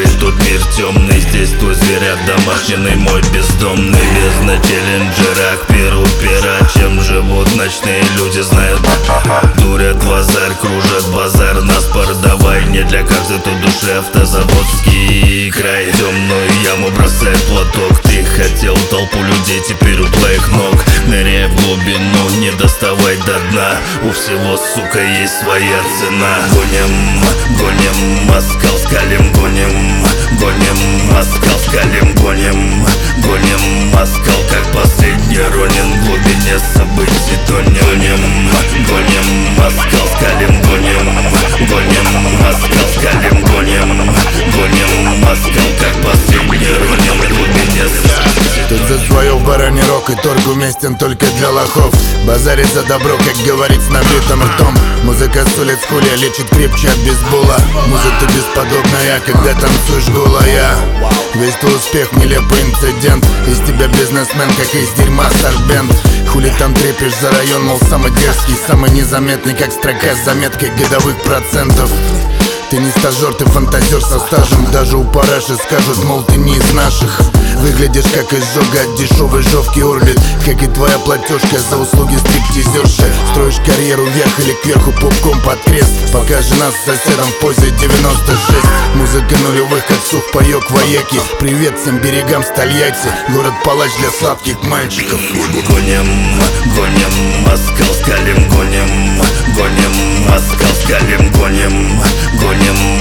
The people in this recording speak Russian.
Говоришь, тут мир темный, здесь твой зверят домашний, мой бездомный. Бездна челленджера, к перу пера. Чем живут ночные люди, знают. Дурят базар, кружат базар. Нас продавай, не для каждой тут души. Автозаводский край, темную яму бросает платок. Ты хотел толпу людей, теперь у твоих ног. Ныряй в глубину, не доставай до дна. У всего, сука, есть своя цена. Гоним, гоним, москал скалим, гоним. Гоним, москал скалим, гоним. Гоним, москал, как последний Ронин. В глубине событий тонем. Гоним, гоним, москал скалим, гоним. Гоним, москал скалим, гоним. Гоним, москал, как последний Ронин. В глубине событий. Тут за свое в баране рок, и торг уместен только для лохов. Базарит за добро, как говорит с набитым ртом. Музыка сулит с хуля, лечит крепче от бейсбола. Музыка бесподобная, когда танцуешь голая. Весь твой успех нелепый инцидент. Из тебя бизнесмен, как из дерьма Сарбент. Хули там трепишь за район, мол, самый дерзкий, самый незаметный, как строка с заметкой годовых процентов. Ты не стажер, ты фантазер со стажем. Даже у параши скажут, мол, ты не из наших. Выглядишь как изжога от дешевой жовки Орлит. Как и твоя платежка за услуги стриптизерши. Строишь карьеру вверх или кверху попком под крест. Пока жена с соседом в позе 96. Музыка нулевых, как сухпайок вояки. Привет всем берегам Стольятти. Город-палач для сладких мальчиков. Гоним, гоним, москал скалим, гоним. Гоним, москал скалим, гоним. Гоним,